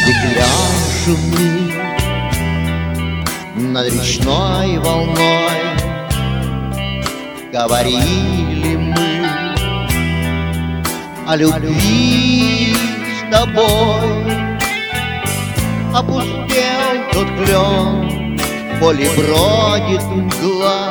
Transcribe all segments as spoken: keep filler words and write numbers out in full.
Деклян шумит над речной волной. Говорили мы о любви с тобой. Опустел тот клен, в поле бродит мгла,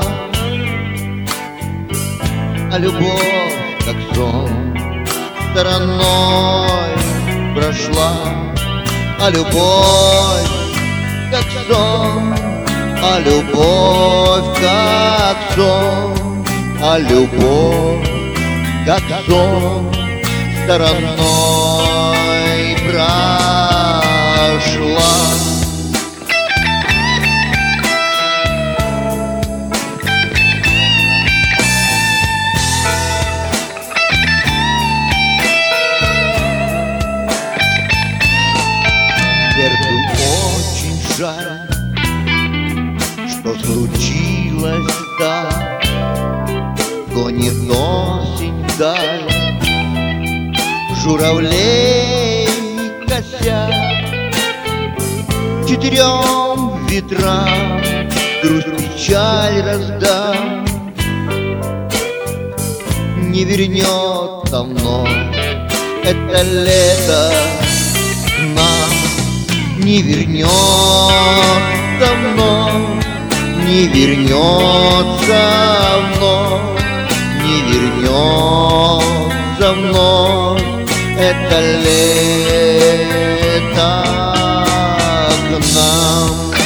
а любовь, как сон, стороной прошла. А любовь, как сон, а любовь, как сон, а любовь, как сон, стороной прошла. Сердцу очень жаль, что случилось так. Гонит осень вдаль, журавлей кося. Четырем ветрам грусть, печаль раздам. Не вернется вновь это лето к нам. Не вернется вновь, не вернется вновь, не вернется вновь это лето к нам.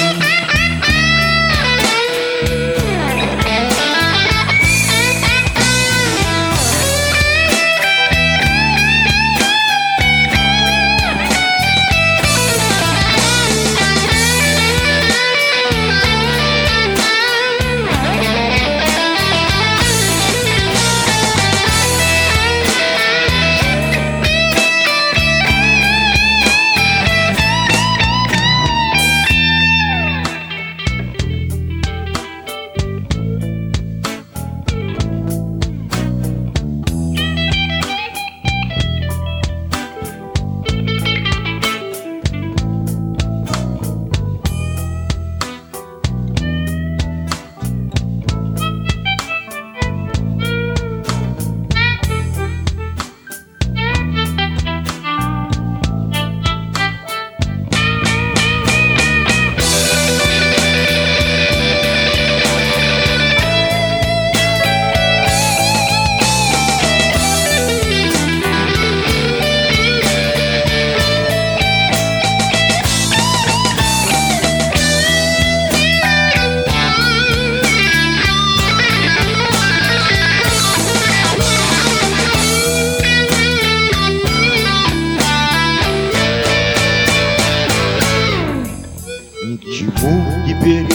Ни к чему теперь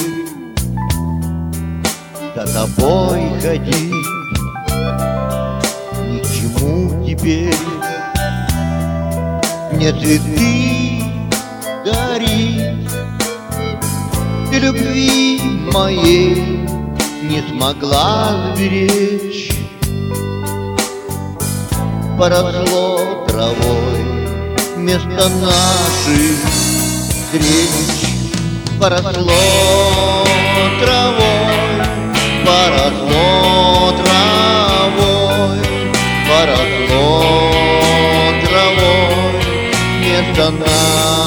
за тобой ходить, ни к чему теперь мне цветы дарить. Ты любви моей не смогла сберечь, поросло травой вместо наших встреч. Поросло травой, поросло травой, поросло травой вместо нас.